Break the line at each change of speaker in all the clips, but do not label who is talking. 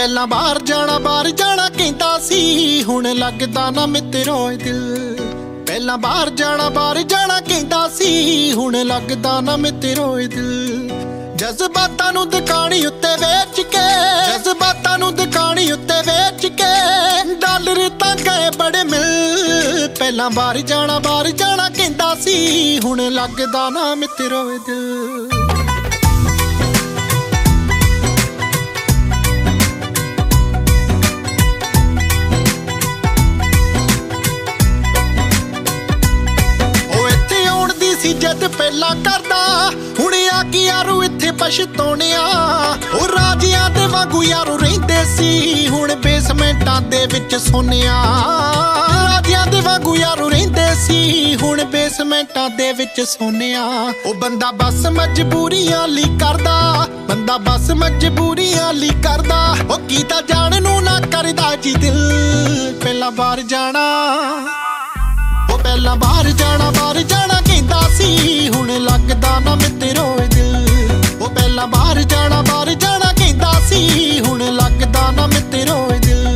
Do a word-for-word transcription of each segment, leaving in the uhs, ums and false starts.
ਪਹਿਲਾਂ ਬਾਹਰ ਜਾਣਾ ਬਾਹਰ ਜਾਣਾ ਕਹਿੰਦਾ ਸੀ, ਹੁਣ ਲੱਗਦਾ ਨਾ ਮਿੱਤਰੋ ਦਿਲ। ਪਹਿਲਾਂ ਬਾਹਰ ਜਾਣਾ ਬਾਹਰ ਜਾਣਾ ਕਹਿੰਦਾ ਸੀ, ਹੁਣ ਲੱਗਦਾ ਨਾ ਮਿੱਤਰੋ ਦਿਲ। ਜਜ਼ਬਾਤਾਂ ਨੂੰ ਦੁਕਾਨੀ ਉੱਤੇ ਵੇਚ ਕੇ, ਜਜ਼ਬਾਤਾਂ ਨੂੰ ਦੁਕਾਨੀ ਉੱਤੇ ਵੇਚ ਕੇ ਡਾਲਰ ਤਾਂ ਗਏ ਬੜੇ ਮਿਲ। ਪਹਿਲਾਂ ਬਾਹਰ ਜਾਣਾ ਬਾਹਰ ਜਾਣਾ ਕਹਿੰਦਾ ਸੀ, ਹੁਣ ਲੱਗਦਾ ਨਾ ਮਿੱਤਰੋ ਦਿਲ। ਜਦ ਪਹਿਲਾਂ ਕਰਦਾ ਹੁਣ ਆ ਕੀ ਯਾਰੂ ਇੱਥੇ ਪਛਤਾਉਣਿਆ। ਉਹ ਰਾਜਿਆਂ ਦੇ ਵਾਂਗੂ ਯਾਰੂ ਰਹਿੰਦੇ ਸੀ, ਹੁਣ ਬੇਸਮੈਂਟਾਂ ਦੇ ਵਿੱਚ ਸੋਨਿਆ। ਰਾਜਿਆਂ ਦੇ ਵਾਂਗੂ ਯਾਰੂ ਰਹਿੰਦੇ ਸੀ, ਹੁਣ ਬੇਸਮੈਂਟਾਂ ਦੇ ਵਿੱਚ ਸੋਨਿਆ। ਉਹ ਬੰਦਾ ਬਸ ਮਜਬੂਰੀਆਂ ਲਈ ਕਰਦਾ, ਬੰਦਾ ਬਸ ਮਜਬੂਰੀਆਂ ਲਈ ਕਰਦਾ। ਉਹ ਕੀਤਾ ਜਾਣ ਨੂੰ ਨਾ ਕਰਦਾ ਜੀ ਦਿਲ। ਪਹਿਲਾਂ ਬਾਹਰ ਜਾਣਾ ਉਹ ਪਹਿਲਾਂ ਬਾਹਰ ਜਾਣਾ ਬਾਹਰ ਜਾਣਾ ਕਹਿੰਦਾ ਸੀ, ਹੁਣ ਲੱਗਦਾ ਨਾ ਮਿੱਤਰੋ ਦਿਲ। ਉਹ ਪਹਿਲਾਂ ਬਾਹਰ ਜਾਣਾ ਬਾਹਰ ਜਾਣਾ ਕਹਿੰਦਾ ਸੀ, ਹੁਣ ਲੱਗਦਾ ਨਾ ਮਿੱਤਰੋ ਦਿਲ।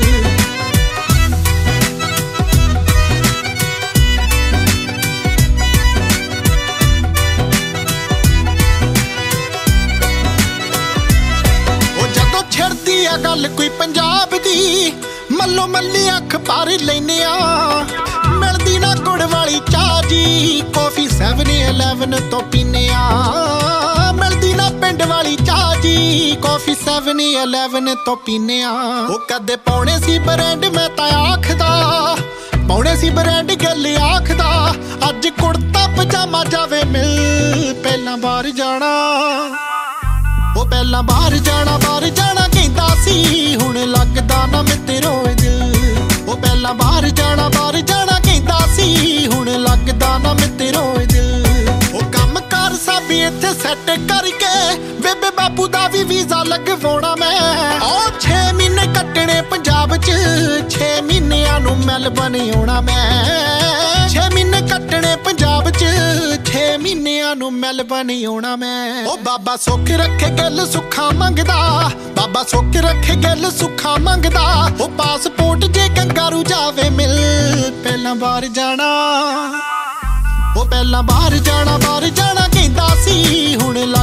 ਉਹ ਜਦੋਂ ਛਿੜਦੀ ਆ ਗੱਲ ਕੋਈ ਪੰਜਾਬ ਦੀ, ਮੱਲੋ ਮੱਲੀ ਅੱਖ ਭਰ ਲੈਨੇ ਆ। ਮਿਲਦੀ ਨਾ ਗੁੜ ਵਾਲੀ ਚਾਹ ਜੀ, ਕੌਫੀ ਸੈਵਨ ਇਲੈਵਨ ਤੋਂ ਪੀਨੇ ਆ। ਮਿਲਦੀ ਨਾ ਪਿੰਡ ਵਾਲੀ ਚਾਹ ਜੀ, ਕੌਫੀ ਸੈਵਨ ਇਲੈਵਨ ਤੋਂ ਪੀਨੇ ਆ। ਉਹ ਕਦੇ ਪਾਉਣੇ ਸੀ ਬ੍ਰਾਂਡ ਮੈਂ ਤਾਂ ਆਖਦਾ, ਪਾਉਣੇ ਸੀ ਬ੍ਰਾਂਡ ਗੱਲ ਆਖਦਾ। ਅੱਜ ਕੁੜਤਾ ਪਜਾਮਾ ਜਾਵੇ ਮਿਲ। ਪਹਿਲਾਂ ਬਾਹਰ ਜਾਣਾ ਉਹ ਪਹਿਲਾਂ ਬਾਹਰ ਜਾਣਾ ਬਾਹਰ ਜਾਣਾ ਕਹਿੰਦਾ ਸੀ, ਹੁਣ ਲੱਗਦਾ ਨਾ ਮਿੱਤਰੋ ਦਿਲ। ਉਹ ਪਹਿਲਾਂ ਬਾਹਰ ਜਾਣਾ ਬਾਹਰ ਜਾਣਾ ਕਹਿੰਦਾ ਸੀ, ਹੁਣ ਲੱਗਦਾ ਨਾ ਮਿੱਤਰੋ ਦਿਲ। ਉਹ ਕੰਮ ਕਾਰ ਸਭ ਇੱਥੇ ਸੈੱਟ ਕਰਕੇ, ਬੇਬੇ ਬਾਪੂ ਦਾ ਵੀ ਵੀਜ਼ਾ ਲਗਵਾਉਣਾ ਮੈਂ। ਉਹ ਛੇ ਮਹੀਨੇ ਕੱਟਣੇ ਪੰਜਾਬ 'ਚ, ਛੇ ਮਹੀਨਿਆਂ ਨੂੰ ਮੈਲਬਨ ਆਉਣਾ ਮੈਂ। ਛੇ ਮਹੀਨੇ ਕੱਟਣੇ ਪੰਜਾਬ 'ਚ, ਛੇ ਮਹੀਨਿਆਂ ਨੂੰ ਮੈਲਬਨ ਆਉਣਾ ਮੈਂ। ਉਹ ਬਾਬਾ ਸੁੱਖ ਰੱਖੇ ਗੱਲ ਸੁੱਖਾ ਮੰਗਦਾ, ਬਾਬਾ ਸੁੱਖ ਰੱਖੇ ਗੱਲ ਸੁੱਖਾ ਮੰਗਦਾ। ਉਹ ਪਾਸਪੋਰਟ ਜੇ ਕੰਗਾਰੂ ਜਾਵੇ ਮਿਲ। ਪਹਿਲਾਂ ਬਾਹਰ ਜਾਣਾ ਉਹ ਪਹਿਲਾਂ ਬਾਹਰ ਜਾਣਾ ਬਾਹਰ ਜਾਣਾ ਕਹਿੰਦਾ ਸੀ, ਹੁਣ